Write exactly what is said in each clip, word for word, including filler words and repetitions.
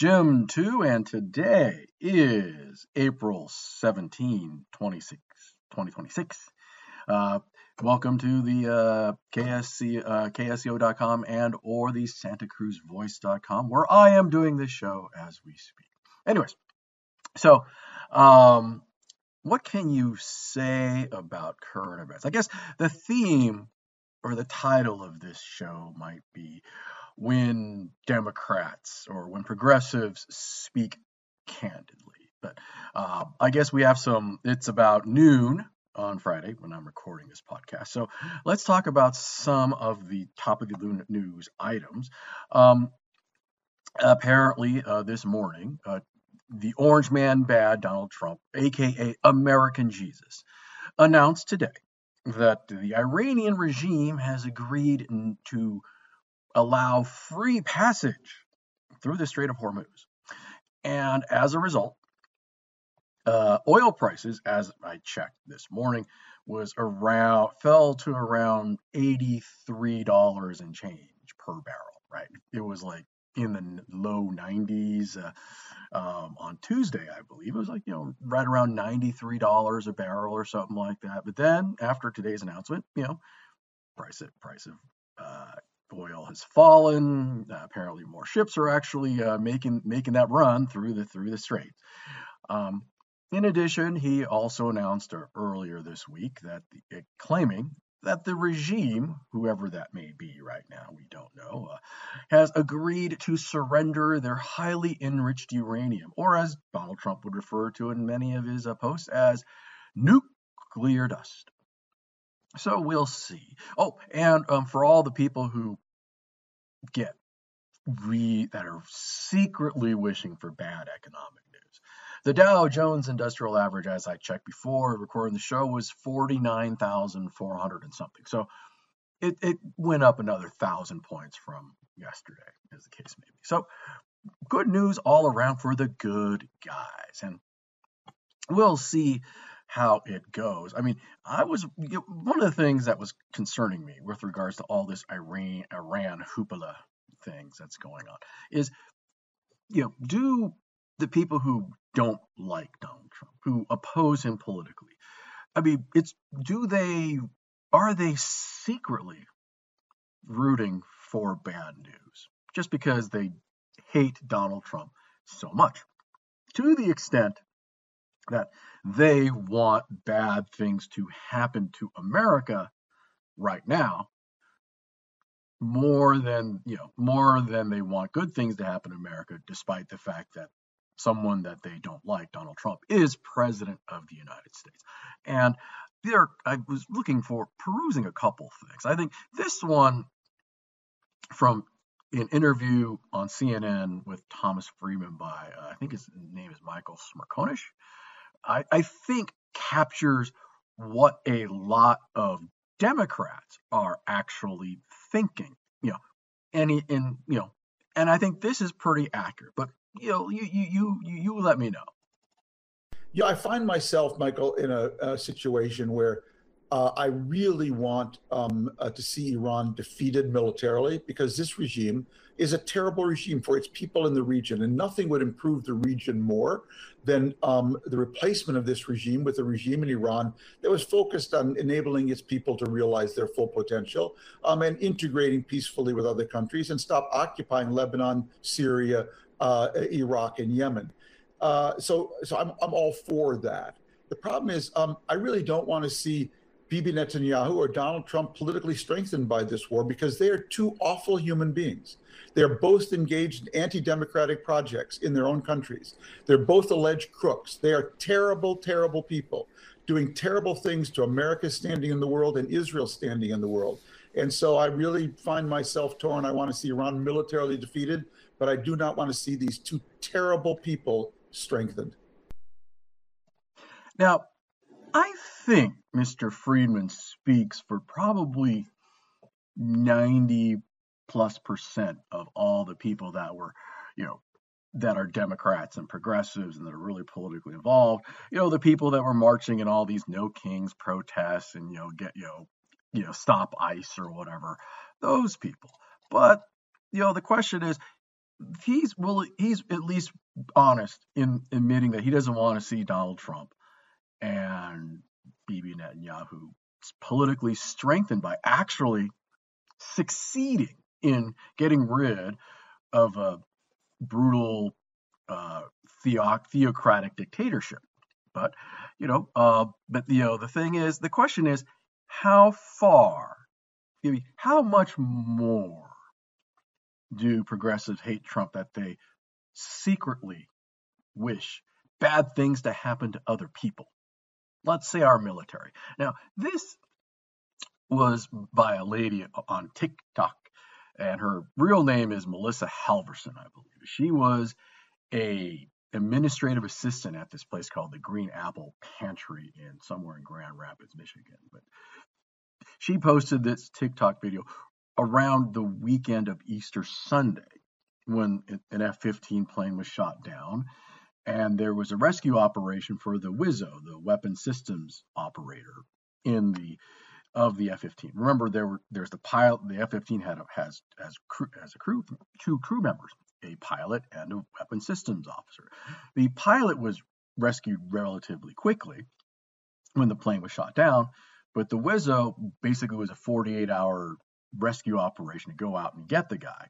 Jim too, and today is April seventeenth, twenty twenty-six. Uh, welcome to the uh, K S C, uh, K S C O dot com and or the Santa Cruz Voice dot com, where I am doing this show as we speak. Anyways, so um, what can you say about current events? I guess the theme or the title of this show might be when Democrats or when progressives speak candidly. But uh, I guess we have some, it's about noon on Friday when I'm recording this podcast. So let's talk about some of the top of the news items. Um, apparently, uh, this morning, uh, the Orange Man Bad Donald Trump, aka American Jesus, announced today that the Iranian regime has agreed to allow free passage through the Strait of Hormuz. And as a result, uh, oil prices, as I checked this morning, was around fell to around eighty-three dollars and change per barrel, right? It was like in the low nineties uh, um, on Tuesday, I believe. It was like, you know, right around ninety-three dollars a barrel or something like that. But then after today's announcement, you know, price of, price of uh, oil has fallen. Uh, apparently, more ships are actually uh, making making that run through the through the strait. Um, in addition, he also announced uh, earlier this week that the, uh, claiming that the regime, whoever that may be right now, we don't know, uh, has agreed to surrender their highly enriched uranium, or as Donald Trump would refer to in many of his uh, posts as nuclear dust. So we'll see. Oh, and um, for all the people who get re that are secretly wishing for bad economic news, the Dow Jones Industrial Average, as I checked before recording the show, was forty-nine thousand four hundred and something. So it, it went up another thousand points from yesterday, as the case may be. So good news all around for the good guys, and we'll see how it goes. I mean, I was you know, one of the things that was concerning me with regards to all this Iran Iran hoopla things that's going on is, you know, do the people who don't like Donald Trump, who oppose him politically, I mean, it's do they are they secretly rooting for bad news just because they hate Donald Trump so much, to the extent that they want bad things to happen to America right now more than, you know, more than they want good things to happen to America, despite the fact that someone that they don't like, Donald Trump, is president of the United States. And there, I was looking for perusing a couple things. I think this one from an interview on C N N with Thomas Friedman by, uh, I think his name is Michael Smerconish, I, I think captures what a lot of Democrats are actually thinking, you know, and he, and you know, and I think this is pretty accurate. But you know, you you you you let me know. Yeah, I find myself, Michael, in a, a situation where uh, I really want um, uh, to see Iran defeated militarily, because this regime is a terrible regime for its people in the region, and nothing would improve the region more than um, the replacement of this regime with a regime in Iran that was focused on enabling its people to realize their full potential um, and integrating peacefully with other countries and stop occupying Lebanon, Syria, uh, Iraq, and Yemen. Uh, so, so I'm I'm all for that. The problem is, um, I really don't want to see Bibi Netanyahu or Donald Trump politically strengthened by this war, because they are two awful human beings. They're both engaged in anti-democratic projects in their own countries. They're both alleged crooks. They are terrible, terrible people doing terrible things to America's standing in the world and Israel's standing in the world. And so I really find myself torn. I want to see Iran militarily defeated, but I do not want to see these two terrible people strengthened. Now, I think Mister Friedman speaks for probably ninety plus percent of all the people that were, you know, that are Democrats and progressives and that are really politically involved. You know, the people that were marching in all these No Kings protests and, you know, get, you know, you know, stop ICE or whatever, those people. But, you know, the question is, he's well, he's at least honest in admitting that he doesn't want to see Donald Trump and Bibi Netanyahu politically strengthened by actually succeeding in getting rid of a brutal uh, theo- theocratic dictatorship. But you know, uh, but you know, the thing is, the question is, how far, how much more do progressives hate Trump that they secretly wish bad things to happen to other people? Let's say our military. Now, this was by a lady on TikTok, and her real name is Melissa Halverson, I believe. She was a administrative assistant at this place called the Green Apple Pantry in somewhere in Grand Rapids, Michigan. But she posted this TikTok video around the weekend of Easter Sunday when an F fifteen plane was shot down, and there was a rescue operation for the W S O, the weapon systems operator in the of the F fifteen. Remember, there were there's the pilot. The F fifteen had a, has as crew as a crew two crew members, a pilot and a weapon systems officer. The pilot was rescued relatively quickly when the plane was shot down, but the W S O basically was a forty-eight hour rescue operation to go out and get the guy.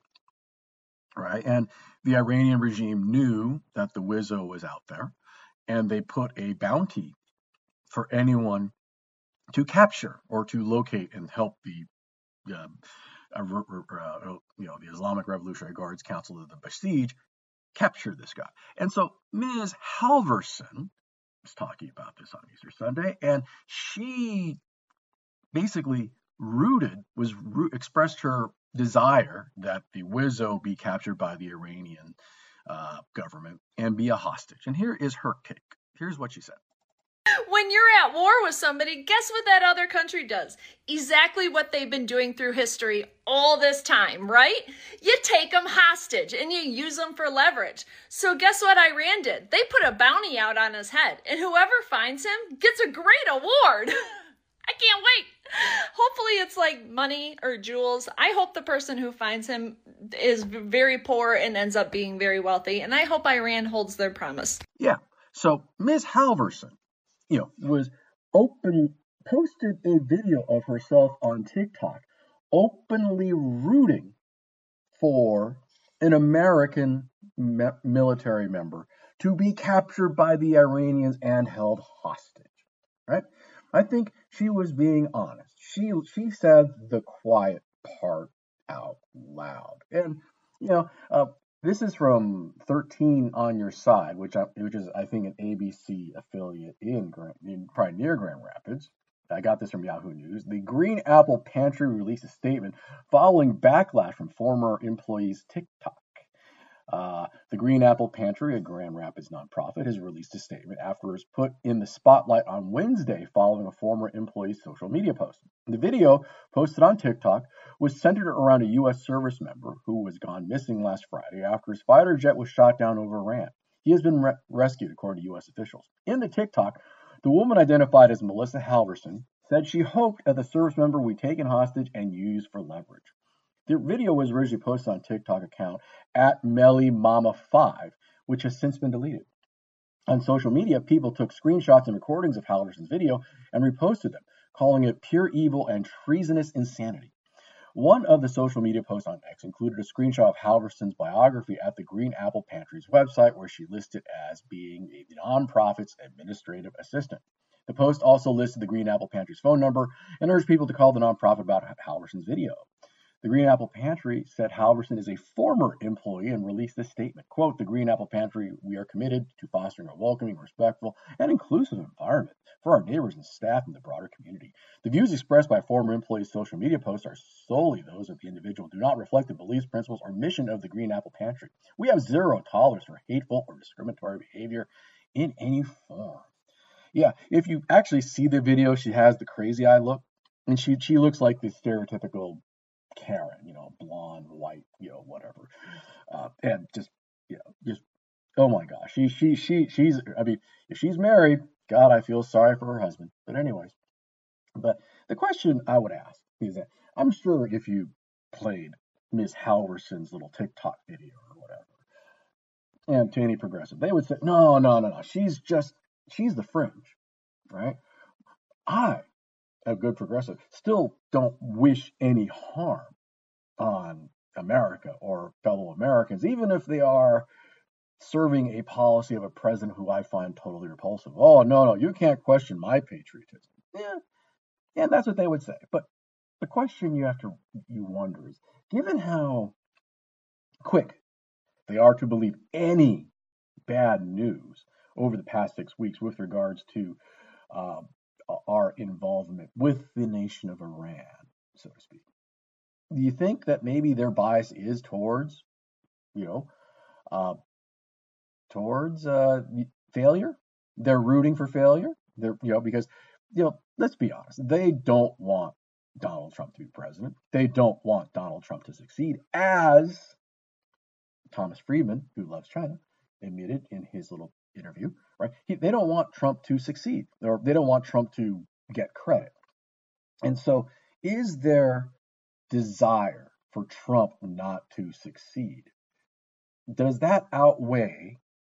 Right, and the Iranian regime knew that the W S O was out there, and they put a bounty for anyone to capture or to locate and help the, uh, uh, uh, you know, the Islamic Revolutionary Guards Council of the Basij capture this guy. And so Miz Halverson was talking about this on Easter Sunday, and she basically rooted was expressed her desire that the W S O be captured by the Iranian uh, government and be a hostage. And here is her take. Here's what she said. When you're at war with somebody, guess what that other country does? Exactly what they've been doing through history all this time, right? You take them hostage and you use them for leverage. So guess what Iran did? They put a bounty out on his head, and whoever finds him gets a great award. I can't wait. Hopefully it's like money or jewels. I hope the person who finds him is very poor and ends up being very wealthy. And I hope Iran holds their promise. Yeah. So Miz Halverson, you know, was open, posted a video of herself on TikTok, openly rooting for an American me- military member to be captured by the Iranians and held hostage. Right? I think she was being honest. She she said the quiet part out loud. And you know, uh, this is from thirteen on Your Side, which I, which is I think an A B C affiliate in, Grand, in probably near Grand Rapids. I got this from Yahoo News. The Green Apple Pantry released a statement following backlash from former employees' TikTok. Uh, the Green Apple Pantry, a Grand Rapids nonprofit, has released a statement after it was put in the spotlight on Wednesday following a former employee's social media post. The video, posted on TikTok, was centered around a U S service member who was gone missing last Friday after his fighter jet was shot down over Iran. He has been re- rescued, according to U S officials. In the TikTok, the woman, identified as Melissa Halverson, said she hoped that the service member would be taken hostage and used for leverage. The video was originally posted on TikTok account at Melly Mama five, which has since been deleted. On social media, people took screenshots and recordings of Halverson's video and reposted them, calling it pure evil and treasonous insanity. One of the social media posts on X included a screenshot of Halverson's biography at the Green Apple Pantry's website, where she listed as being a nonprofit's administrative assistant. The post also listed the Green Apple Pantry's phone number and urged people to call the nonprofit about Halverson's video. The Green Apple Pantry said Halverson is a former employee and released this statement. Quote, "The Green Apple Pantry, we are committed to fostering a welcoming, respectful, and inclusive environment for our neighbors and staff and the broader community. The views expressed by former employees' social media posts are solely those of the individual, do not reflect the beliefs, principles, or mission of the Green Apple Pantry. We have zero tolerance for hateful or discriminatory behavior in any form." Yeah, if you actually see the video, she has the crazy eye look, and she she looks like the stereotypical Karen, you know, blonde, white, you know, whatever, uh, and just, you know, just, oh my gosh, she, she, she, she's, I mean, if she's married, God, I feel sorry for her husband. But anyways, but the question I would ask is that I'm sure if you played Miss Halverson's little TikTok video or whatever, and to any progressive, they would say, no, no, no, no, she's just, she's the fringe, right? I, a good progressive, still don't wish any harm on America or fellow Americans, even if they are serving a policy of a president who I find totally repulsive. Oh, no, no, you can't question my patriotism. Yeah, yeah, that's what they would say. But the question you have to you wonder is, given how quick they are to believe any bad news over the past six weeks with regards to uh, our involvement with the nation of Iran, so to speak, do you think that maybe their bias is towards, you know, uh, towards uh, failure? They're rooting for failure. They're, you know, because, you know, let's be honest, they don't want Donald Trump to be president. They don't want Donald Trump to succeed, as Thomas Friedman, who loves China, admitted in his little interview, right? He, they don't want Trump to succeed, or they don't want Trump to get credit. And so, is there desire for Trump not to succeed? Does that outweigh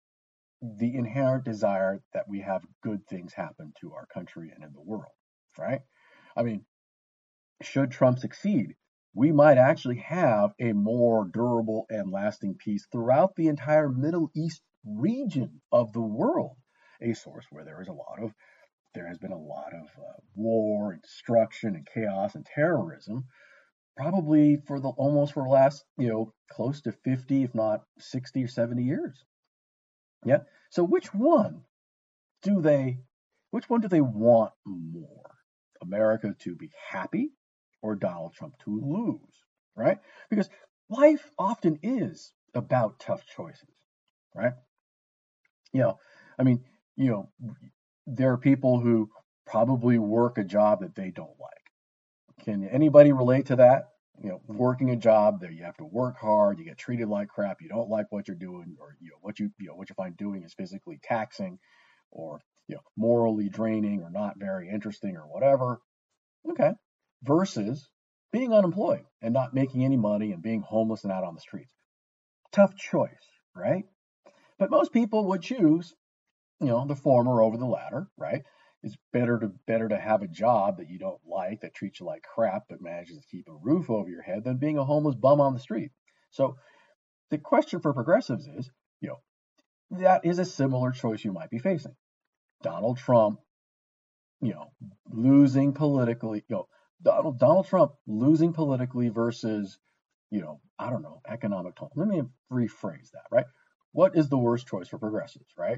the inherent desire that we have good things happen to our country and in the world, right? I mean, should Trump succeed, we might actually have a more durable and lasting peace throughout the entire Middle East region of the world, a source where there is a lot of, there has been a lot of uh, war and destruction and chaos and terrorism, probably for the almost for the last, you know, close to fifty, if not sixty or seventy years. Yeah. So which one do they, which one do they want more? America to be happy or Donald Trump to lose, right? Because life often is about tough choices, right? You know, I mean, you know, there are people who probably work a job that they don't like. Can anybody relate to that? You know, working a job that you have to work hard, you get treated like crap, you don't like what you're doing, or you know what you you know what you find doing is physically taxing, or you know morally draining, or not very interesting, or whatever. Okay, versus being unemployed and not making any money and being homeless and out on the streets. Tough choice, right? But most people would choose, you know, the former over the latter, right? It's better to better to have a job that you don't like, that treats you like crap, but manages to keep a roof over your head, than being a homeless bum on the street. So the question for progressives is, you know, that is a similar choice you might be facing. Donald Trump, you know, losing politically, you know, Donald Donald Trump losing politically versus, you know, I don't know, economic. Let me rephrase that, right? What is the worst choice for progressives, right?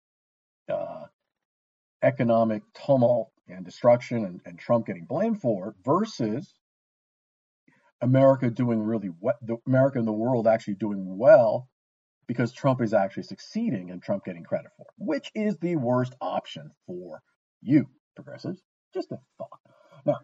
Uh, economic tumult and destruction and, and Trump getting blamed for it versus America doing really well, America and the world actually doing well because Trump is actually succeeding and Trump getting credit for it. Which is the worst option for you, progressives? Just a thought. Now,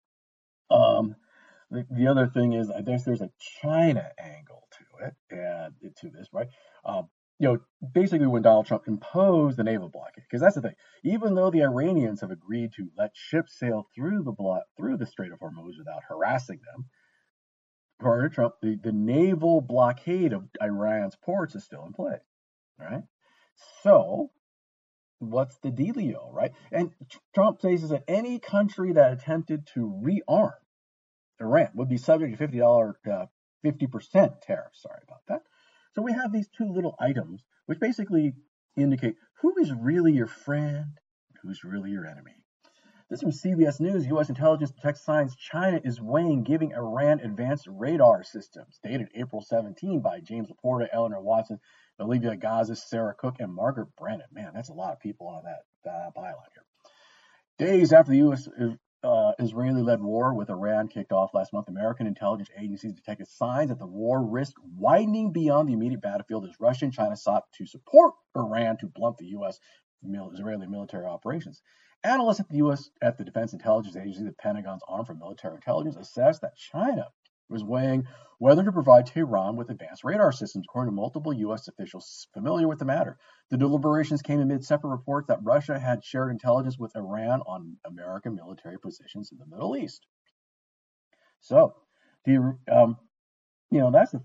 um, the, the other thing is, I guess there's a China angle to it, and to this, right? Um, you know, basically when Donald Trump imposed the naval blockade, because that's the thing. Even though the Iranians have agreed to let ships sail through the blo- through the Strait of Hormuz without harassing them, according to Trump, the, the naval blockade of Iran's ports is still in play, right? So, what's the dealio, right? And Trump says that any country that attempted to rearm Iran would be subject to fifty dollars, uh, fifty percent tariff. Sorry about that. So we have these two little items, which basically indicate who is really your friend, who's really your enemy. This is from C B S News. U S intelligence protects signs China is weighing giving Iran advanced radar systems. Dated April seventeenth by James Laporta, Eleanor Watson, Olivia Gazis, Sarah Cook, and Margaret Brennan. Man, that's a lot of people on that uh, byline here. Days after the U S uh, Israeli-led war with Iran kicked off last month, American intelligence agencies detected signs that the war risked widening beyond the immediate battlefield as Russia and China sought to support Iran to blunt the U S Israeli military operations. Analysts at the U S at the Defense Intelligence Agency, the Pentagon's arm for military intelligence, assessed that China was weighing whether to provide Tehran with advanced radar systems, according to multiple U S officials familiar with the matter. The deliberations came amid separate reports that Russia had shared intelligence with Iran on American military positions in the Middle East. So, the um, you know, that's the thing.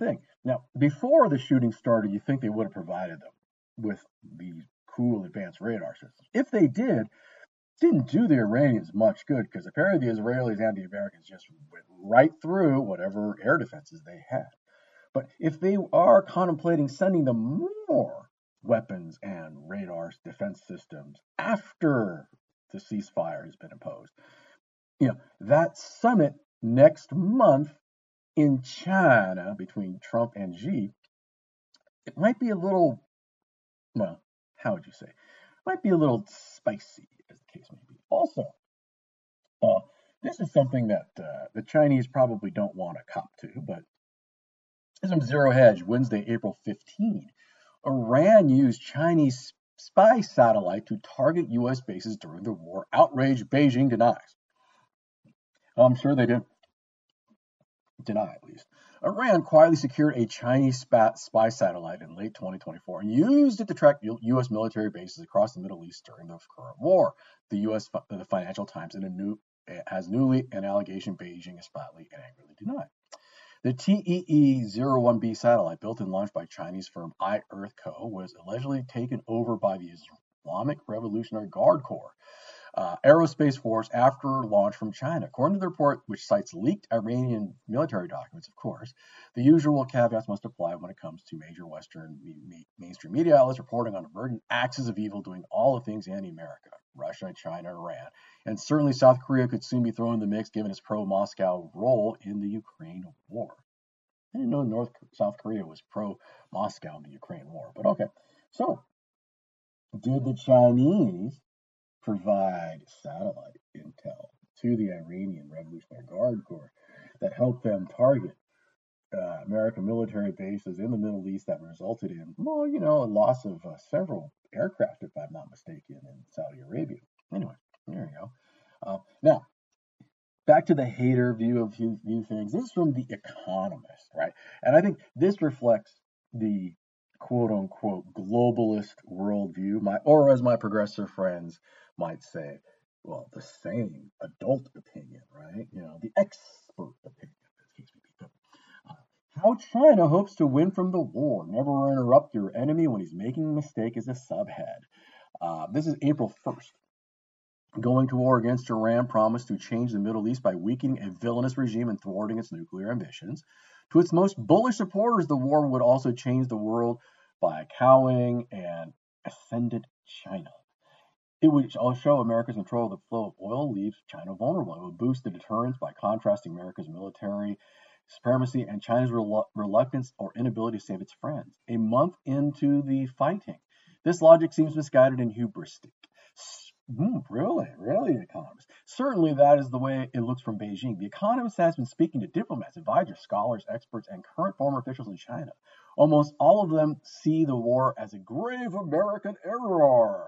Now, before the shooting started, you think they would have provided them with these cool advanced radar systems. If they did, didn't do the Iranians much good, because apparently the Israelis and the Americans just went right through whatever air defenses they had. But if they are contemplating sending them more weapons and radar defense systems after the ceasefire has been imposed, you know, that summit next month in China between Trump and Xi, it might be a little, well, how would you say? It might be a little spicy, as the case may be. Also, uh, this is something that uh, the Chinese probably don't want to cop to, but from Zero Hedge, Wednesday, April fifteenth, Iran used Chinese spy satellite to target U S bases during the war. Outrage, Beijing denies. I'm sure they did deny, at least. Iran quietly secured a Chinese spy satellite in late twenty twenty-four and used it to track U S military bases across the Middle East during the current war. The U S the Financial Times in a new has newly an allegation Beijing is flatly and angrily denied. The T E E zero one B satellite, built and launched by Chinese firm iEarth Co., was allegedly taken over by the Islamic Revolutionary Guard Corps uh, Aerospace Force after launch from China. According to the report, which cites leaked Iranian military documents, of course, the usual caveats must apply when it comes to major Western me- me- mainstream media outlets reporting on emerging axis of evil doing all the things anti-America, Russia, China, Iran. And certainly South Korea could soon be thrown in the mix given its pro-Moscow role in the Ukraine war. I didn't know North South Korea was pro-Moscow in the Ukraine war, but okay. So, did the Chinese provide satellite intel to the Iranian Revolutionary Guard Corps that helped them target uh, American military bases in the Middle East that resulted in, well, you know, a loss of uh, several aircraft, if I'm not mistaken, in Saudi Arabia? Anyway, there you go. Uh, now, back to the hater view of view, view things. This is from The Economist, right? And I think this reflects the quote unquote globalist worldview, my or as my progressive friends might say, well, the same adult opinion, right? You know, the expert opinion, as case may be. But, uh, how China hopes to win from the war. Never interrupt your enemy when he's making a mistake is a subhead. Uh, this is April first. Going to war against Iran promised to change the Middle East by weakening a villainous regime and thwarting its nuclear ambitions. To its most bullish supporters, the war would also change the world by cowing an ascendant China. It would show America's control of the flow of oil leaves China vulnerable. It would boost the deterrence by contrasting America's military supremacy and China's relu- reluctance or inability to save its friends. A month into the fighting, this logic seems misguided and hubristic. Mm, really, really, Economist. Certainly that is the way it looks from Beijing. The Economist has been speaking to diplomats, advisors, scholars, experts, and current former officials in China. Almost all of them see the war as a grave American error.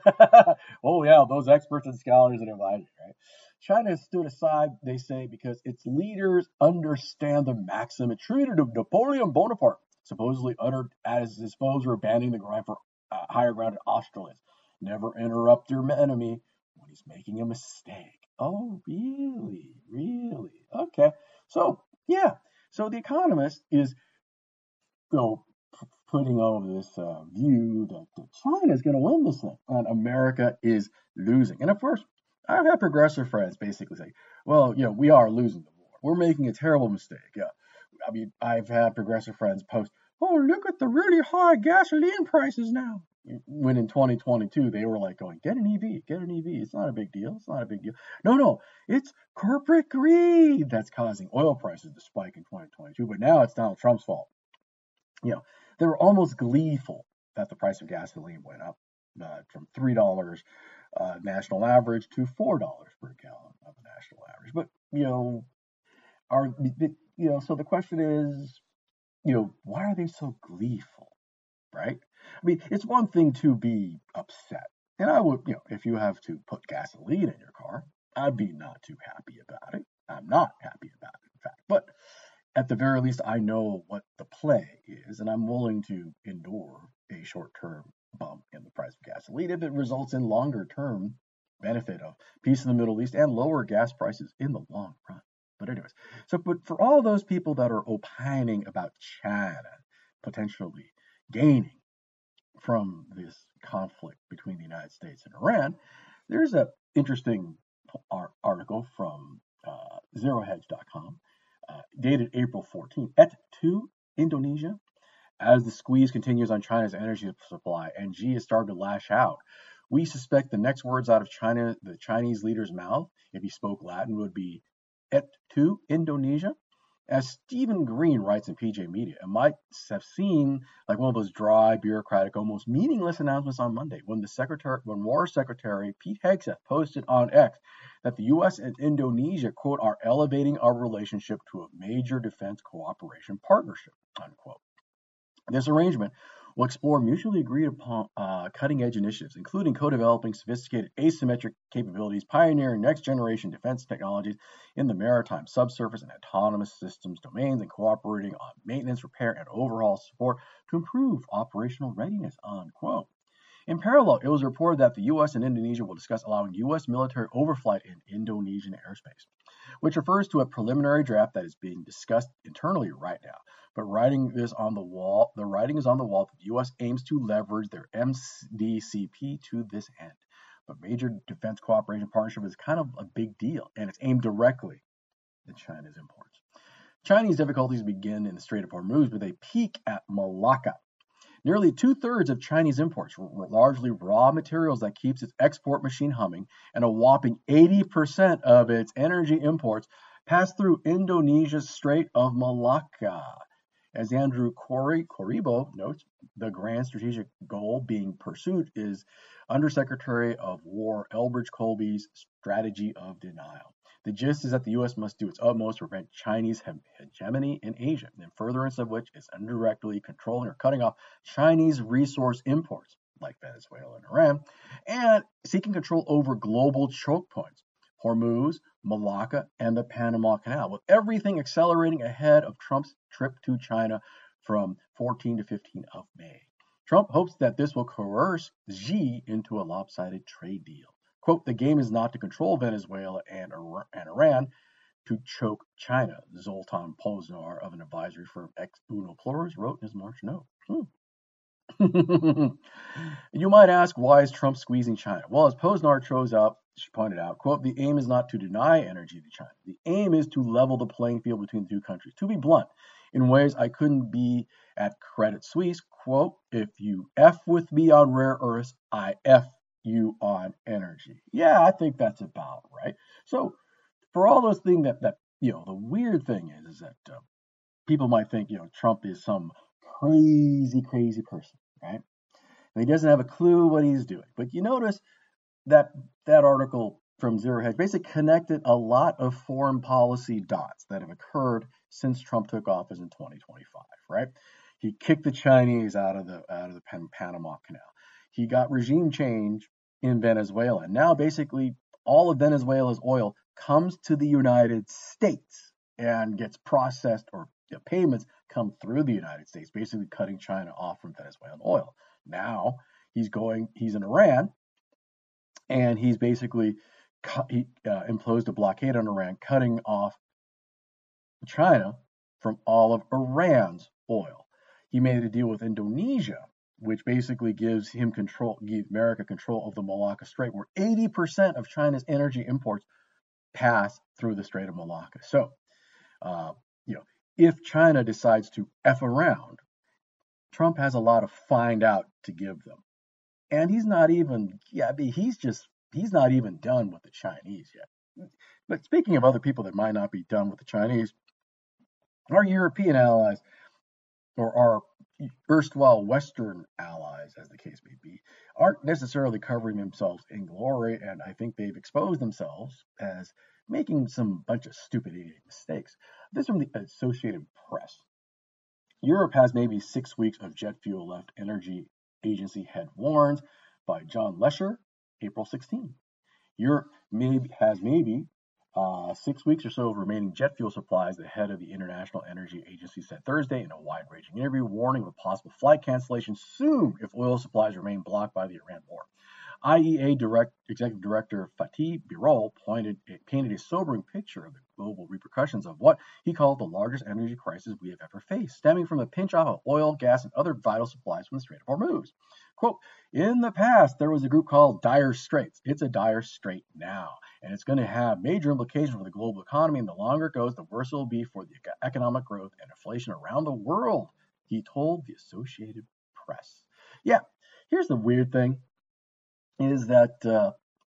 Oh yeah, those experts and scholars and advisors, right? China has stood aside, they say, because its leaders understand the maxim attributed to Napoleon Bonaparte, supposedly uttered at his disposal, abandoning the ground for uh, higher ground at Austerlitz. Never interrupt your enemy when he's making a mistake. Oh, really? Really? Okay. So, yeah. So The Economist is, you know, putting over this uh, view that, that China is going to win this thing and America is losing. And of course, I've had progressive friends basically say, well, you know, we are losing the war. We're making a terrible mistake. Yeah. I mean, I've had progressive friends post, oh, look at the really high gasoline prices now. When in twenty twenty-two, they were like going, get an E V, get an E V. It's not a big deal. It's not a big deal. No, no, it's corporate greed that's causing oil prices to spike in twenty twenty-two. But now it's Donald Trump's fault. You know, they were almost gleeful that the price of gasoline went up uh, from three dollars uh, national average to four dollars per gallon of the national average. But, you know, are, you know, so the question is, you know, why are they so gleeful, right? I mean, it's one thing to be upset. And I would, you know, if you have to put gasoline in your car, I'd be not too happy about it. I'm not happy about it, in fact. But at the very least, I know what the play is, and I'm willing to endure a short-term bump in the price of gasoline if it results in longer-term benefit of peace in the Middle East and lower gas prices in the long run. But anyways, so but for all those people that are opining about China potentially gaining from this conflict between the United States and Iran, there's an interesting article from uh, zero hedge dot com, uh, dated April fourteenth. Et tu, Indonesia? As the squeeze continues on China's energy supply and Xi has started to lash out, we suspect the next words out of China, the Chinese leader's mouth, if he spoke Latin, would be Et tu, Indonesia? As Stephen Green writes in P J Media, it might have seemed like one of those dry, bureaucratic, almost meaningless announcements on Monday when the secretary, when War Secretary Pete Hegseth posted on X that the U S and Indonesia, quote, are elevating our relationship to a major defense cooperation partnership, unquote. This arrangement will explore mutually agreed upon uh, cutting-edge initiatives, including co-developing sophisticated asymmetric capabilities, pioneering next-generation defense technologies in the maritime, subsurface, and autonomous systems domains, and cooperating on maintenance, repair, and overhaul support to improve operational readiness, unquote. In parallel, it was reported that the U S and Indonesia will discuss allowing U S military overflight in Indonesian airspace, which refers to a preliminary draft that is being discussed internally right now. But writing this on the wall, the writing is on the wall that the U S aims to leverage their M D C P to this end. But major defense cooperation partnership is kind of a big deal, and it's aimed directly at China's imports. Chinese difficulties begin in the Strait of Hormuz, but they peak at Malacca. Nearly two-thirds of Chinese imports were largely raw materials that keeps its export machine humming, and a whopping eighty percent of its energy imports pass through Indonesia's Strait of Malacca. As Andrew Corribo notes, the grand strategic goal being pursued is Undersecretary of War Elbridge Colby's strategy of denial. The gist is that the U S must do its utmost to prevent Chinese hegemony in Asia, in furtherance of which is indirectly controlling or cutting off Chinese resource imports, like Venezuela and Iran, and seeking control over global choke points, Hormuz, Malacca, and the Panama Canal, with everything accelerating ahead of Trump's trip to China from fourteen to fifteen of May. Trump hopes that this will coerce Xi into a lopsided trade deal. Quote, the game is not to control Venezuela and Iran, to choke China, Zoltan Poznar of an advisory firm Ex Uno Plurals wrote in his March note. Hmm. You might ask, why is Trump squeezing China? Well, as Poznar shows up, she pointed out, quote, the aim is not to deny energy to China. The aim is to level the playing field between the two countries. To be blunt, in ways I couldn't be at Credit Suisse, quote, if you F with me on rare earths, I F you on energy. Yeah, I think that's about right. So for all those things that, that you know, the weird thing is, is that uh, people might think, you know, Trump is some crazy, crazy person, right? And he doesn't have a clue what he's doing. But you notice that that article from Zero Hedge basically connected a lot of foreign policy dots that have occurred since Trump took office in twenty twenty-five, right? He kicked the Chinese out of the out of the Pan- Panama Canal. He got regime change in Venezuela. Now, basically, all of Venezuela's oil comes to the United States and gets processed, or the payments come through the United States, basically cutting China off from Venezuelan oil. Now, he's going, he's in Iran, and he's basically he, uh, imposed a blockade on Iran, cutting off China from all of Iran's oil. He made a deal with Indonesia, which basically gives him control, gives America control of the Malacca Strait, where eighty percent of China's energy imports pass through the Strait of Malacca. So, uh, you know, if China decides to F around, Trump has a lot of find out to give them. And he's not even, yeah, I mean, he's just, he's not even done with the Chinese yet. But speaking of other people that might not be done with the Chinese, our European allies, or our erstwhile Western allies, as the case may be, aren't necessarily covering themselves in glory, and I think they've exposed themselves as making some bunch of stupid idiot mistakes. This from the Associated Press. Europe has maybe six weeks of jet fuel left, Energy Agency head warns, by John Lesher, April sixteenth. Europe maybe has maybe Uh, six weeks or so of remaining jet fuel supplies, the head of the International Energy Agency said Thursday in a wide-ranging interview, warning of a possible flight cancellation soon if oil supplies remain blocked by the Iran war. I E A direct, Executive Director Fatih Birol pointed, painted a sobering picture of the global repercussions of what he called the largest energy crisis we have ever faced, stemming from the pinch-off of oil, gas, and other vital supplies from the Strait of Hormuz. Quote, in the past, there was a group called Dire Straits. It's a dire strait now, and it's going to have major implications for the global economy, and the longer it goes, the worse it will be for the economic growth and inflation around the world, he told the Associated Press. Yeah, here's the weird thing, is that uh,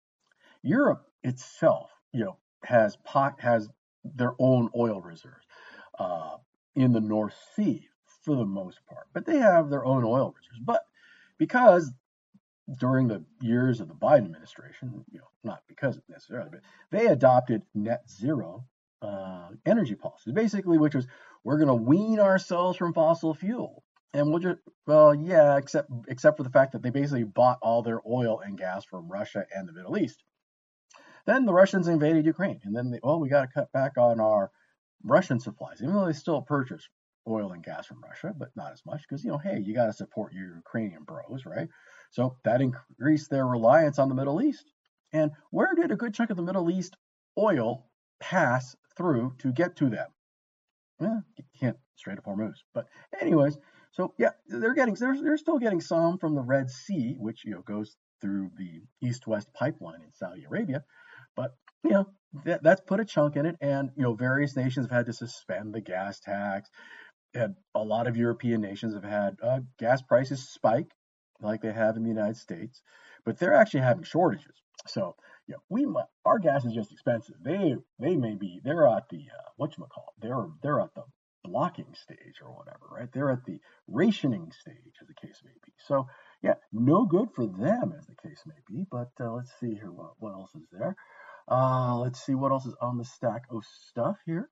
Europe itself, you know, has pot, has their own oil reserves uh, in the North Sea for the most part, but they have their own oil reserves. But because during the years of the Biden administration, you know, not because necessarily, but they adopted net zero uh, energy policies, basically, which was we're going to wean ourselves from fossil fuel. And we'll just, well, yeah, except except for the fact that they basically bought all their oil and gas from Russia and the Middle East. Then the Russians invaded Ukraine, and then they, well, we got to cut back on our Russian supplies, even though they still purchase oil and gas from Russia, but not as much because, you know, hey, you got to support your Ukrainian bros, right? So that increased their reliance on the Middle East. And where did a good chunk of the Middle East oil pass through to get to them? Well, you can't Strait of Hormuz. But anyways, so yeah, they're getting they're, they're still getting some from the Red Sea, which, you know, goes through the East-West pipeline in Saudi Arabia. But, you know, that, that's put a chunk in it. And, you know, various nations have had to suspend the gas tax. And a lot of European nations have had uh, gas prices spike like they have in the United States, but they're actually having shortages. So, you know, we our gas is just expensive. They they may be they're at the uh, whatchamacallit, they're they're at the blocking stage or whatever, right? They're at the rationing stage, as the case may be. So, yeah, no good for them, as the case may be. But uh, let's see here, what, what else is there? Uh, let's see what else is on the stack of stuff here.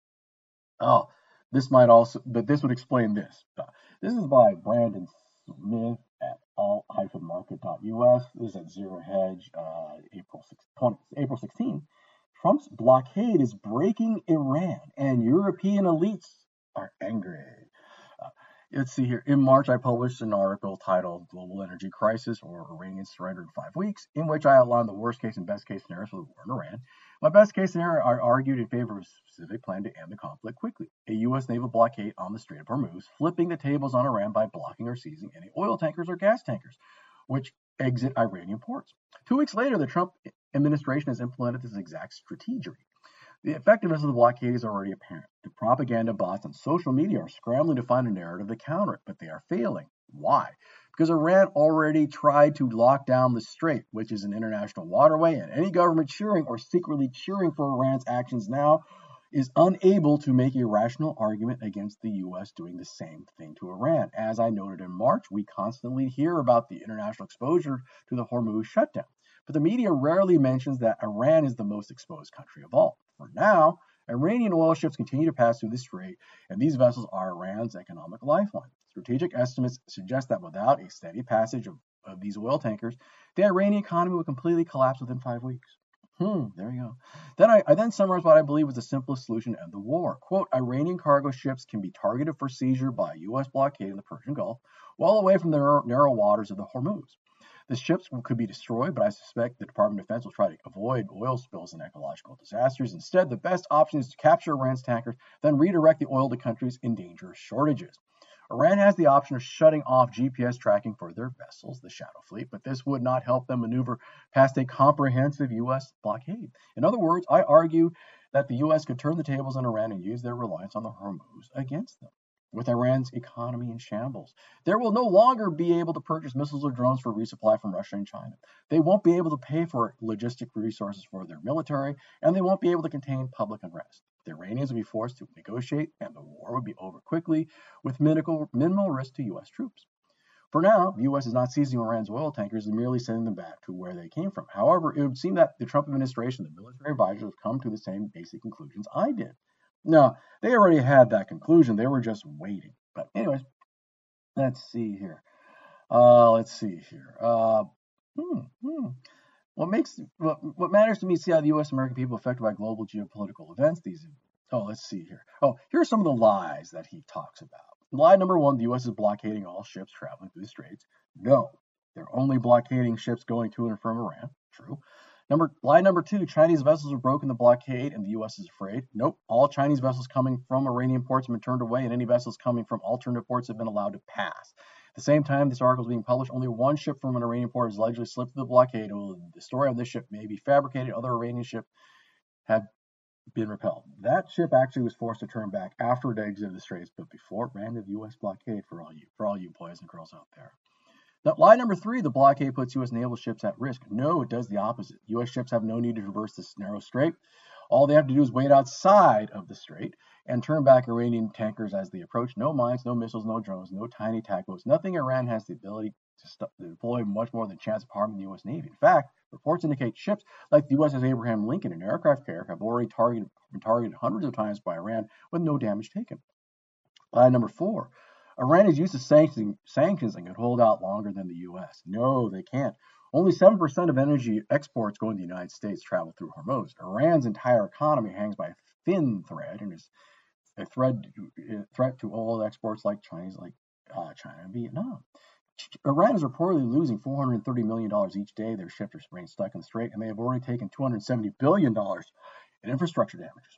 Oh, this might also, but this would explain this. Uh, this is by Brandon Smith at alt dash market dot U S. This is at Zero Hedge, uh, April sixteenth. Trump's blockade is breaking Iran, and European elites are angry. Uh, let's see here. In March, I published an article titled Global Energy Crisis or Iranian Surrender in Five Weeks, in which I outlined the worst case and best case scenarios for the war in Iran. My best case scenario, I argued in favor of a specific plan to end the conflict quickly. A U S naval blockade on the Strait of Hormuz, flipping the tables on Iran by blocking or seizing any oil tankers or gas tankers, which exit Iranian ports. Two weeks later, the Trump administration has implemented this exact strategy. The effectiveness of the blockade is already apparent. The propaganda bots on social media are scrambling to find a narrative to counter it, but they are failing. Why? Because Iran already tried to lock down the Strait, which is an international waterway, and any government cheering or secretly cheering for Iran's actions now is unable to make a rational argument against the U S doing the same thing to Iran. As I noted in March, we constantly hear about the international exposure to the Hormuz shutdown, but the media rarely mentions that Iran is the most exposed country of all. For now, Iranian oil ships continue to pass through the strait, and these vessels are Iran's economic lifeline. Strategic estimates suggest that without a steady passage of, of these oil tankers, the Iranian economy will completely collapse within five weeks. Hmm, there you go. Then I, I then summarized what I believe was the simplest solution to end the war. Quote, Iranian cargo ships can be targeted for seizure by a U S blockade in the Persian Gulf, well away from the narrow, narrow waters of the Hormuz. The ships could be destroyed, but I suspect the Department of Defense will try to avoid oil spills and ecological disasters. Instead, the best option is to capture Iran's tankers, then redirect the oil to countries in danger of shortages. Iran has the option of shutting off G P S tracking for their vessels, the Shadow Fleet, but this would not help them maneuver past a comprehensive U S blockade. In other words, I argue that the U S could turn the tables on Iran and use their reliance on the Hormuz against them. With Iran's economy in shambles, they will no longer be able to purchase missiles or drones for resupply from Russia and China. They won't be able to pay for logistic resources for their military, and they won't be able to contain public unrest. The Iranians will be forced to negotiate, and the war would be over quickly with minimal, minimal risk to U S troops. For now, the U S is not seizing Iran's oil tankers and merely sending them back to where they came from. However, it would seem that the Trump administration, the military advisors, have come to the same basic conclusions I did. No, they already had that conclusion. They were just waiting. But anyways, let's see here. Uh, let's see here. Uh, hmm, hmm. What makes what, what matters to me is see how the U S American people are affected by global geopolitical events. These. Oh, let's see here. Oh, here are some of the lies that he talks about. Lie number one: the U S is blockading all ships traveling through the straits. No, They're only blockading ships going to and from Iran. True. Number lie number two, Chinese vessels have broken the blockade and the U S is afraid. Nope. All Chinese vessels coming from Iranian ports have been turned away, and any vessels coming from alternative ports have been allowed to pass. At the same time this article is being published, only one ship from an Iranian port has allegedly slipped through the blockade. The story of this ship may be fabricated. Other Iranian ships have been repelled. That ship actually was forced to turn back after it exited the Straits, but before it ran to the U S blockade. For all you, for all you boys and girls out there. Now, lie number three, the blockade puts U S naval ships at risk. No, it does the opposite. U S ships have no need to traverse this narrow strait. All they have to do is wait outside of the strait and turn back Iranian tankers as they approach. No mines, no missiles, no drones, no tiny attack boats. Nothing Iran has the ability to, st- to deploy much more than chance of harming the U S Navy. In fact, reports indicate ships like the U S S Abraham Lincoln and aircraft carrier have already targeted, been targeted hundreds of times by Iran with no damage taken. Lie number four, Iran is used to sanctioning, sanctions and can hold out longer than the U S. No, they can't. Only seven percent of energy exports going to the United States travel through Hormuz. Iran's entire economy hangs by a thin thread and is a threat, a threat to all exports like Chinese, like uh, China and Vietnam. Iran is reportedly losing four hundred thirty million dollars each day. Their ships are remain stuck in the strait, and they have already taken two hundred seventy billion dollars in infrastructure damages.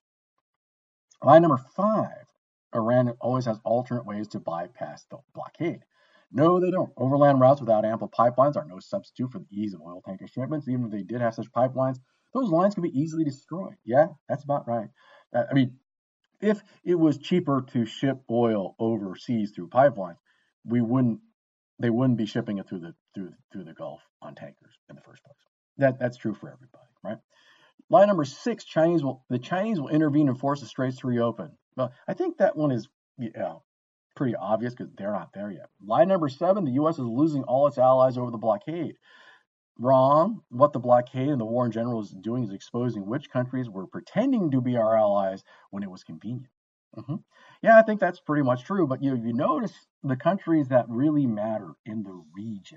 Line number five, Iran always has alternate ways to bypass the blockade. No, they don't. Overland routes without ample pipelines are no substitute for the ease of oil tanker shipments. Even if they did have such pipelines, those lines could be easily destroyed. Yeah, that's about right. Uh, I mean, if it was cheaper to ship oil overseas through pipelines, we wouldn't. They wouldn't be shipping it through the through through the Gulf on tankers in the first place. That that's true for everybody, right? Line number six: Chinese will the Chinese will intervene and force the straits to reopen. Well, I think that one is yeah, pretty obvious because they're not there yet. Line number seven: the U S is losing all its allies over the blockade. Wrong. What the blockade and the war in general is doing is exposing which countries were pretending to be our allies when it was convenient. Mm-hmm. Yeah, I think that's pretty much true. But you you notice the countries that really matter in the region,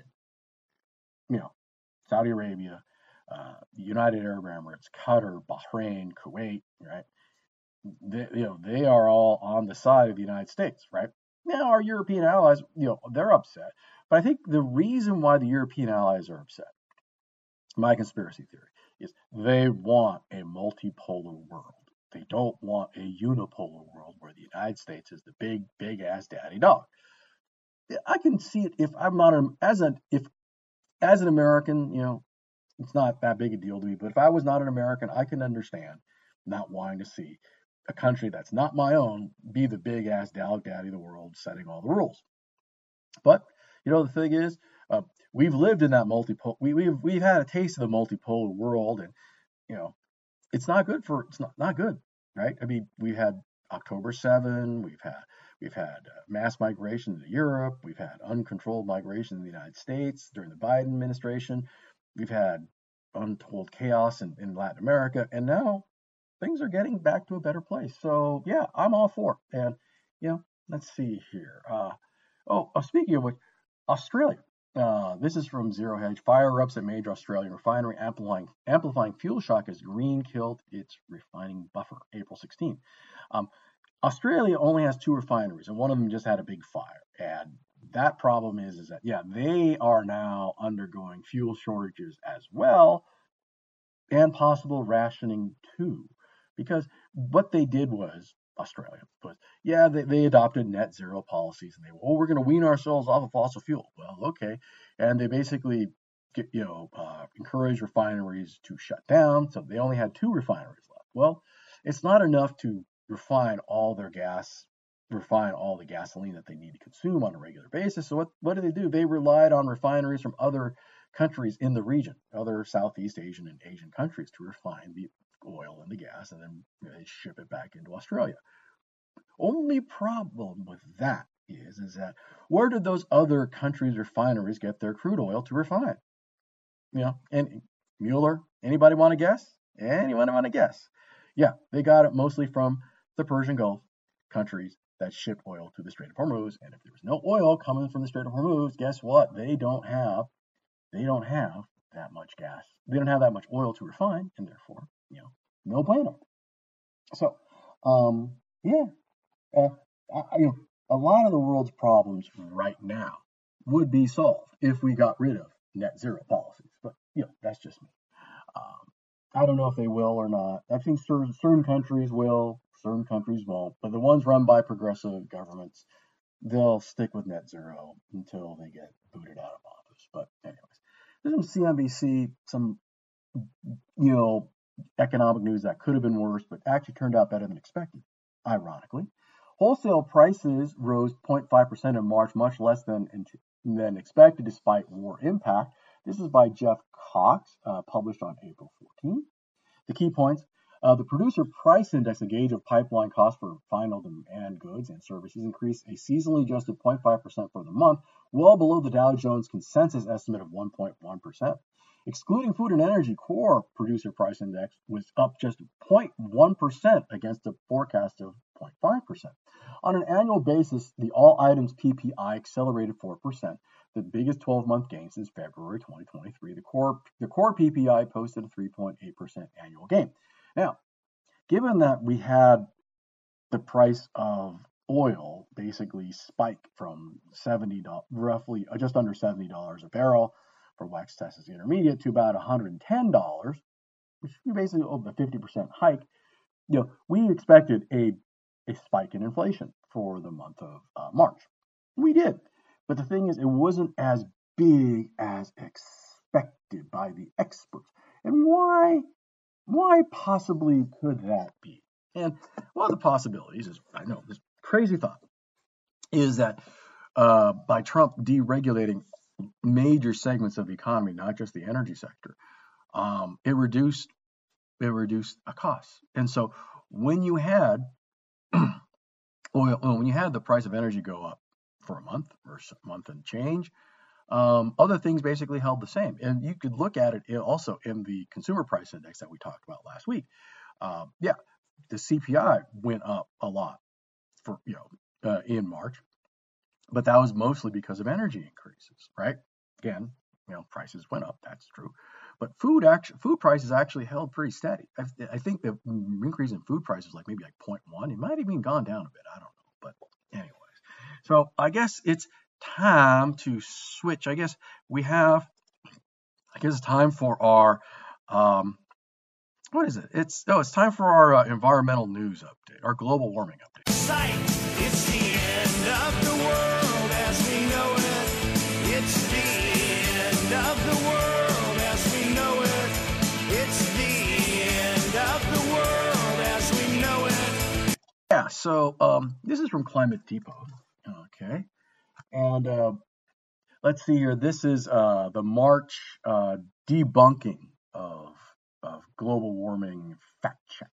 you know, Saudi Arabia, uh, the United Arab Emirates, Qatar, Bahrain, Kuwait, right? They, you know, they are all on the side of the United States, right? Now, our European allies, you know, they're upset. But I think the reason why the European allies are upset, my conspiracy theory, is they want a multipolar world. They don't want a unipolar world where the United States is the big, big ass daddy dog. I can see it if I'm not a, as an if as an American, you know, it's not that big a deal to me. But if I was not an American, I can understand not wanting to see a country that's not my own be the big ass dog daddy of the world, setting all the rules. But you know, the thing is, uh, we've lived in that multipolar. We, we've we've had a taste of the multipolar world, and you know, it's not good for it's not not good, right? I mean, we had October seventh, we've had we've had uh, mass migration to Europe, we've had uncontrolled migration in the United States during the Biden administration, we've had untold chaos in, in Latin America, and now things are getting back to a better place. So yeah, I'm all for it. And you know, let's see here. Uh, oh, uh, speaking of which, Australia. Uh, this is from Zero Hedge. Fire erupts at major Australian refinery, amplifying amplifying fuel shock as green killed its refining buffer. April sixteenth. Um, Australia only has two refineries, and one of them just had a big fire. And that problem is, is that yeah, they are now undergoing fuel shortages as well, and possible rationing too, because what they did was. Australia, but yeah, they, they adopted net zero policies, and they oh we're going to wean ourselves off of fossil fuel. Well, okay, and they basically get, you know uh, encourage refineries to shut down, so they only had two refineries left. Well, it's not enough to refine all their gas, refine all the gasoline that they need to consume on a regular basis. So what what did they do? They relied on refineries from other countries in the region, other Southeast Asian and Asian countries, to refine the oil and the gas, and then you know, they ship it back into Australia. Only problem with that is, is that where did those other countries' refineries get their crude oil to refine? You know, and Mueller, anybody want to guess? Anyone want to guess? Yeah, they got it mostly from the Persian Gulf countries that ship oil to the Strait of Hormuz. And if there was no oil coming from the Strait of Hormuz, guess what? They don't have, they don't have that much gas. They don't have that much oil to refine, and therefore, you know, no bueno. So, um, yeah, uh, I, you know, a lot of the world's problems right now, would be solved if we got rid of net zero policies. But, you know, that's just me. Um, I don't know if they will or not. I think certain, certain countries will, certain countries won't. But the ones run by progressive governments, they'll stick with net zero until they get booted out of office. But anyways, there's some C N B C, some, you know, economic news that could have been worse, but actually turned out better than expected, ironically. Wholesale prices rose zero point five percent in March, much less than, than expected despite war impact. This is by Jeff Cox, uh, published on April fourteenth. The key points. Uh, the producer price index, a gauge of pipeline costs for final demand goods and services, increased a seasonally adjusted zero point five percent for the month, well below the Dow Jones consensus estimate of one point one percent. Excluding food and energy, core producer price index was up just zero point one percent against a forecast of zero point five percent. On an annual basis, the all items P P I accelerated four percent, the biggest twelve-month gain since February twenty twenty-three. The core, the core P P I posted a three point eight percent annual gain. Now, given that we had the price of oil basically spike from seventy dollars, roughly just under seventy dollars a barrel for West Texas Intermediate to about one hundred ten dollars, which is basically over a fifty percent hike, you know, we expected a, a spike in inflation for the month of uh, March. We did. But the thing is, it wasn't as big as expected by the experts. And why? Why possibly could that be? And one of the possibilities is, I know, this crazy thought, is that uh, by Trump deregulating major segments of the economy, not just the energy sector, um, it reduced it reduced a cost. And so when you had oil, when you had the price of energy go up for a month or a month and change, Um, other things basically held the same. And you could look at it also in the consumer price index that we talked about last week. Uh, yeah, the C P I went up a lot for, you know, uh, in March, but that was mostly because of energy increases, right? Again, you know, prices went up. That's true. But food actually, food prices actually held pretty steady. I, I think the increase in food prices, like maybe like zero point one, it might have even gone down a bit. I don't know. But anyways, so I guess it's time to switch. I guess we have, I guess it's time for our, um, what is it? It's, oh, it's time for our uh, environmental news update, our global warming update. Sight, it's the end of the world as we know it. It's the end of the world as we know it. It's the end of the world as we know it. Yeah, so um, this is from Climate Depot. Okay. And uh, let's see here. This is uh, the March uh, debunking of, of global warming fact checks.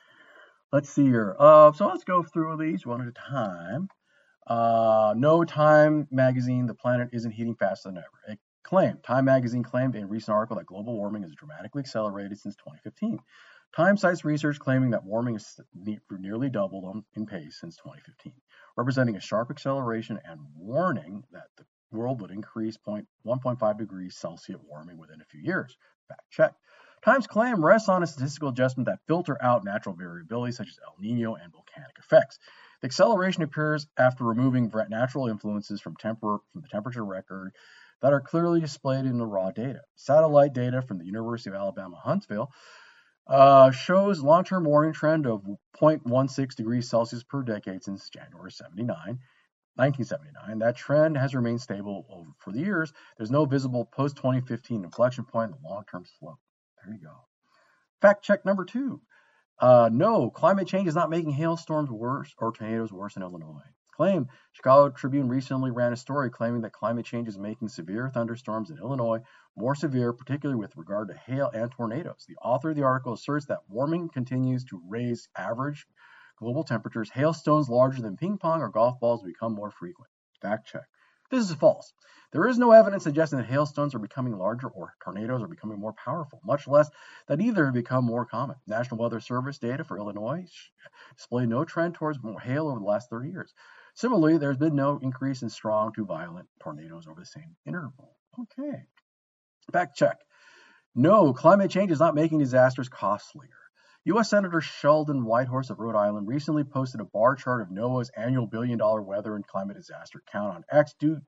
Let's see here. Uh, so let's go through these one at a time. Uh, no, Time magazine, the planet isn't heating faster than ever. It claimed, Time magazine claimed in a recent article that global warming has dramatically accelerated since twenty fifteen. Time cites research claiming that warming has nearly doubled on, in pace since twenty fifteen, representing a sharp acceleration and warning that the world would increase one point five degrees Celsius warming within a few years. Fact check. Time's claim rests on a statistical adjustment that filter out natural variability such as El Nino and volcanic effects. The acceleration appears after removing natural influences from, temper, from the temperature record that are clearly displayed in the raw data. Satellite data from the University of Alabama, Huntsville, Uh, shows long-term warming trend of zero point one six degrees Celsius per decade since January nineteen seventy-nine. That trend has remained stable over for the years. There's no visible post twenty fifteen inflection point in the long-term slope. There you go. Fact check number two. Uh, no, climate change is not making hailstorms worse or tornadoes worse in Illinois. Claim. Chicago Tribune recently ran a story claiming that climate change is making severe thunderstorms in Illinois more severe, particularly with regard to hail and tornadoes. The author of the article asserts that warming continues to raise average global temperatures. Hailstones larger than ping pong or golf balls become more frequent. Fact check. This is false. There is no evidence suggesting that hailstones are becoming larger or tornadoes are becoming more powerful, much less that either have become more common. National Weather Service data for Illinois display no trend towards more hail over the last thirty years. Similarly, there's been no increase in strong to violent tornadoes over the same interval. Okay. Fact check. No, climate change is not making disasters costlier. U S Senator Sheldon Whitehorse of Rhode Island recently posted a bar chart of NOAA's annual billion dollar weather and climate disaster count on X due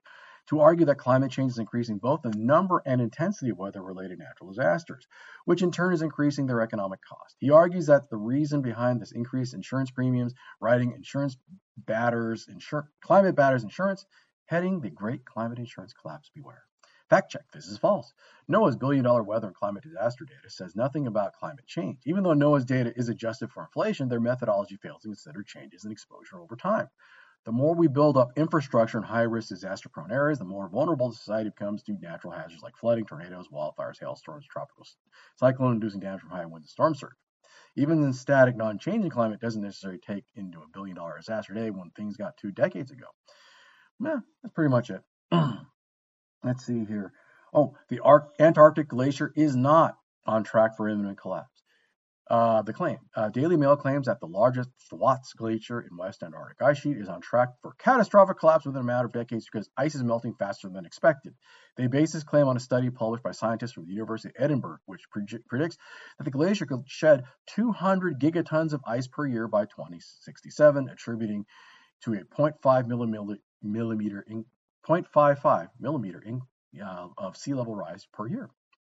to argue that climate change is increasing both the number and intensity of weather-related natural disasters, which in turn is increasing their economic cost. He argues that the reason behind this increased insurance premiums, writing insurance batters, insur- climate batters insurance, heading the great climate insurance collapse beware. Fact check, this is false. NOAA's billion-dollar weather and climate disaster data says nothing about climate change. Even though NOAA's data is adjusted for inflation, their methodology fails to consider changes in exposure over time. The more we build up infrastructure in high-risk, disaster-prone areas, the more vulnerable society becomes to natural hazards like flooding, tornadoes, wildfires, hailstorms, tropical cyclone-inducing damage from high winds and storm surge. Even in static, non-changing climate doesn't necessarily take into a billion-dollar disaster day when things got two decades ago. Yeah, that's pretty much it. Let's see here. Oh, the Ar- Antarctic Glacier is not on track for imminent collapse. Uh, the claim. Uh, Daily Mail claims that the largest Thwaites Glacier in West Antarctic ice sheet is on track for catastrophic collapse within a matter of decades because ice is melting faster than expected. They base this claim on a study published by scientists from the University of Edinburgh, which pre- predicts that the glacier could shed two hundred gigatons of ice per year by twenty sixty-seven, attributing to a zero point five millimeter, millimeter in, zero point five five millimeter in, uh, of sea level rise per year.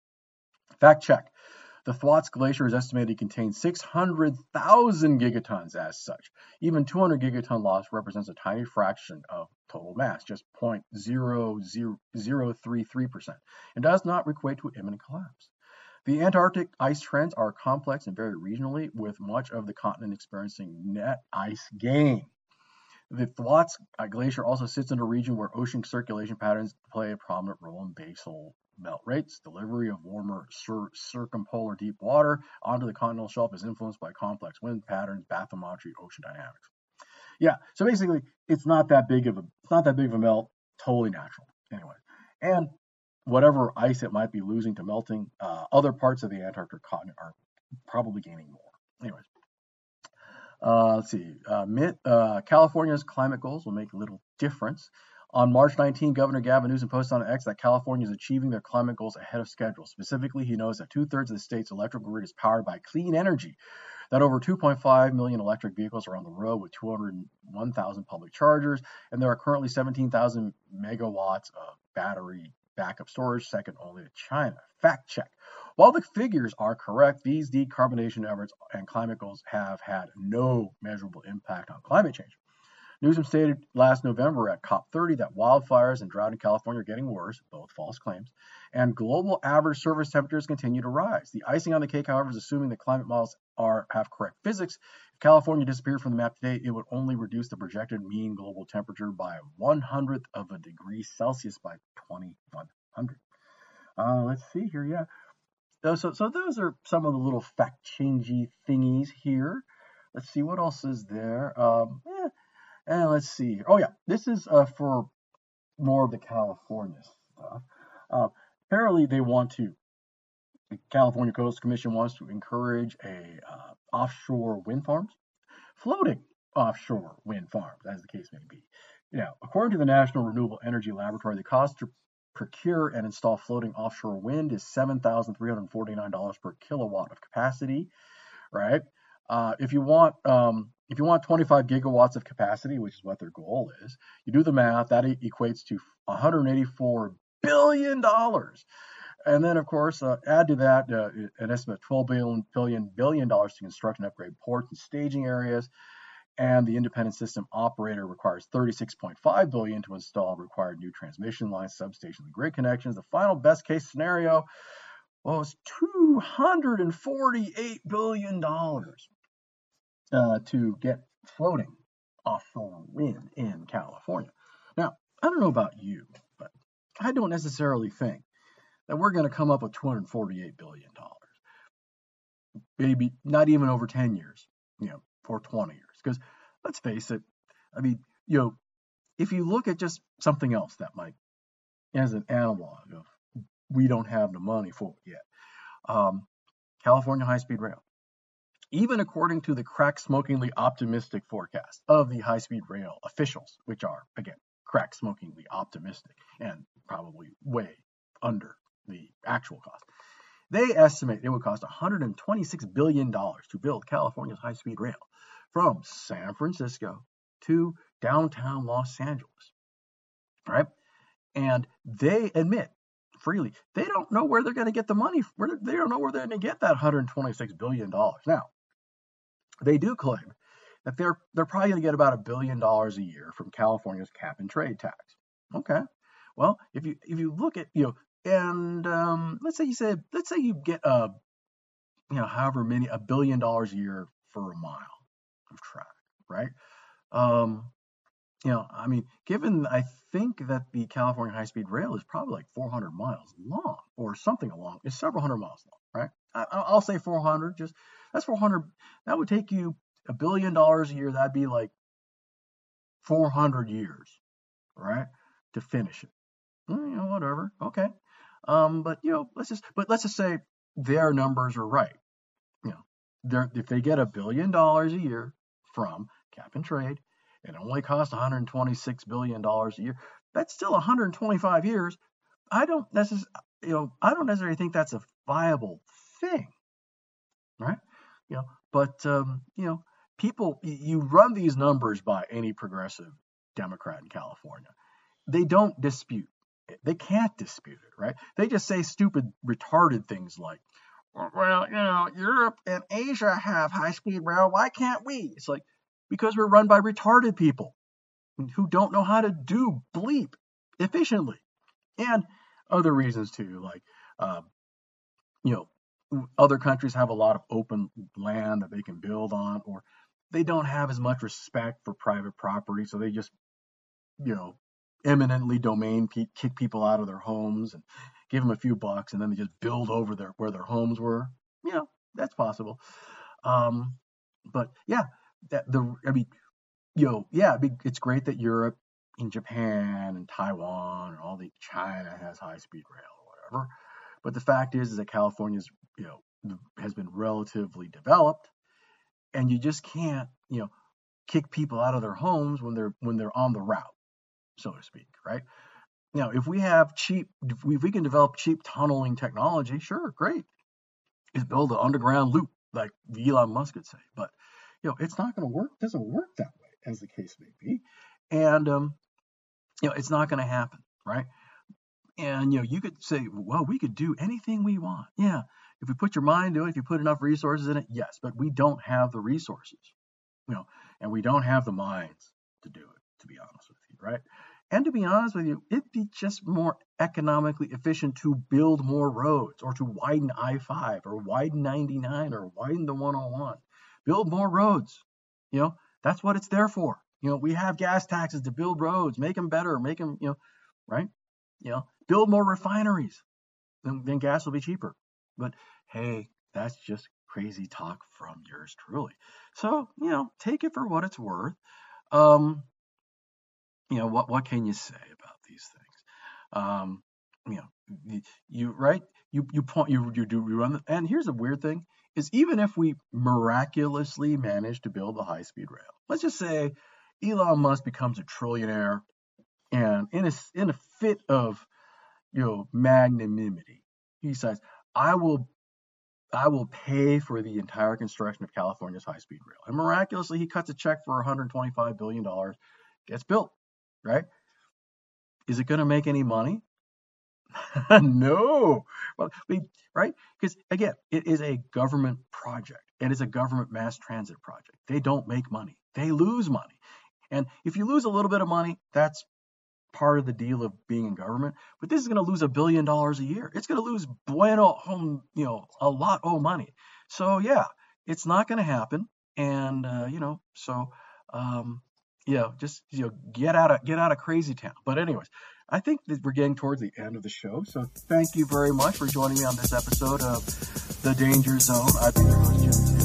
Fact check. The Thwaites Glacier is estimated to contain six hundred thousand gigatons as such. Even two hundred gigaton loss represents a tiny fraction of total mass, just zero point zero zero zero three three percent, and does not equate to imminent collapse. The Antarctic ice trends are complex and vary regionally, with much of the continent experiencing net ice gain. The Thwaites Glacier also sits in a region where ocean circulation patterns play a prominent role in basal melt rates. Delivery of warmer cir- circumpolar deep water onto the continental shelf is influenced by complex wind patterns, bathymetry, ocean dynamics. Yeah, so basically, it's not that big of a it's not that big of a melt. Totally natural, anyway. And whatever ice it might be losing to melting, uh, other parts of the Antarctic continent are probably gaining more. Anyways. Uh, let's see. Uh, Mid, uh, California's climate goals will make little difference. On March nineteenth, Governor Gavin Newsom posted on X that California is achieving their climate goals ahead of schedule. Specifically, he knows that two-thirds of the state's electrical grid is powered by clean energy, that over two point five million electric vehicles are on the road with two hundred one thousand public chargers, and there are currently seventeen thousand megawatts of battery backup storage, second only to China. Fact check. While the figures are correct, these decarbonization efforts and climate goals have had no measurable impact on climate change. Newsom stated last November at COP thirty that wildfires and drought in California are getting worse, both false claims, and global average surface temperatures continue to rise. The icing on the cake, however, is assuming the climate models are have correct physics. If California disappeared from the map today, it would only reduce the projected mean global temperature by one hundredth of a degree Celsius by twenty-one hundred. Uh, let's see here, yeah. So, so those are some of the little fact-changey thingies here. Let's see, what else is there? Um, yeah. And let's see. Oh, yeah. This is uh, for more of the California stuff. Uh, apparently, they want to, the California Coastal Commission wants to encourage a uh, offshore wind farms, floating offshore wind farms, as the case may be. Now, according to the National Renewable Energy Laboratory, the cost to procure and install floating offshore wind is seven thousand three hundred forty-nine dollars per kilowatt of capacity, right? Uh, if you want, um, if you want twenty-five gigawatts of capacity, which is what their goal is, you do the math, that equates to one hundred eighty-four billion dollars. And then, of course, uh, add to that uh, an estimate of twelve billion billion billion dollars to construct and upgrade ports and staging areas. And the independent system operator requires thirty-six point five billion dollars to install required new transmission lines, substations, and grid connections. The final best case scenario was two hundred forty-eight billion dollars uh, to get floating offshore wind in California. Now, I don't know about you, but I don't necessarily think that we're going to come up with two hundred forty-eight billion dollars. Maybe not even over ten years, you know, or twenty years. Because let's face it, I mean, you know, if you look at just something else that might, as an analog of we don't have the money for it yet, um, California high-speed rail. Even according to the crack-smokingly optimistic forecast of the high-speed rail officials, which are, again, crack-smokingly optimistic and probably way under the actual cost, they estimate it would cost one hundred twenty-six billion dollars to build California's high-speed rail from San Francisco to downtown Los Angeles, right? And they admit freely, they don't know where they're going to get the money. Where they don't know where they're going to get that one hundred twenty-six billion dollars. Now, they do claim that they're they're probably going to get about a billion dollars a year from California's cap and trade tax. Okay, well, if you if you look at you know, and um, let's say you say let's say you get a you know however many a billion dollars a year for a mile of track, right? Um, you know, I mean, given I think that the California high-speed rail is probably like four hundred miles long or something along, it's several hundred miles long, right? I, I'll say four hundred. Just that's four hundred. That would take you a billion dollars a year. That'd be like four hundred years, right, to finish it. Well, you know, whatever. Okay. Um, but you know, let's just but let's just say their numbers are right. You know, they're if they get a billion dollars a year from cap and trade, it only costs one hundred twenty-six billion dollars a year. That's still one hundred twenty-five years. I don't necessarily, you know, I don't necessarily think that's a viable thing, right? You know, but um, you know, people, you run these numbers by any progressive Democrat in California, they don't dispute it. They can't dispute it, right? They just say stupid, retarded things like, well, you know, Europe and Asia have high-speed rail. Why can't we? It's like, because we're run by retarded people who don't know how to do bleep efficiently. And other reasons too, like, um, you know, other countries have a lot of open land that they can build on, or they don't have as much respect for private property. So they just, you know, eminently domain pe- kick people out of their homes and give them a few bucks, and then they just build over their where their homes were. You know, that's possible. Um, but yeah, that the I mean, you know, yeah, it's great that Europe and Japan and Taiwan and all the China has high speed rail or whatever. But the fact is, is that California's, you know, has been relatively developed, and you just can't, you know, kick people out of their homes when they're when they're on the route, so to speak, right? Now, if we have cheap, if we, if we can develop cheap tunneling technology, sure, great. Is build an underground loop like Elon Musk would say, but you know, it's not going to work. It doesn't work that way, as the case may be, and um, you know, it's not going to happen, right? And you know, you could say, well, we could do anything we want. Yeah, if we put your mind to it, if you put enough resources in it, yes. But we don't have the resources, you know, and we don't have the minds to do it. To be honest with you, right? And to be honest with you, it'd be just more economically efficient to build more roads, or to widen I five, or widen ninety-nine, or widen the one oh one. Build more roads. You know, that's what it's there for. You know, we have gas taxes to build roads, make them better, make them, you know, right? You know, build more refineries, then, then gas will be cheaper. But hey, that's just crazy talk from yours truly. So, you know, take it for what it's worth. Um, you know, what what can you say about these things? Um, you know, you, you right, you you point you you do you run the, and here's a weird thing is, even if we miraculously manage to build the high speed rail, let's just say Elon Musk becomes a trillionaire, and in a in a fit of, you know, magnanimity, he says, I will I will pay for the entire construction of California's high speed rail. And miraculously, he cuts a check for one hundred twenty-five billion dollars, gets built, right? Is it going to make any money? No. Well, right? Because again, it is a government project. It is a government mass transit project. They don't make money. They lose money. And if you lose a little bit of money, that's part of the deal of being in government. But this is going to lose a billion dollars a year. It's going to lose bueno, home, you know, a lot of money. So yeah, it's not going to happen. And uh, you know, so um, you know, just you know, get out of get out of crazy town. But anyways, I think that we're getting towards the end of the show. So thank you very much for joining me on this episode of The Danger Zone. I've been your host, Jim.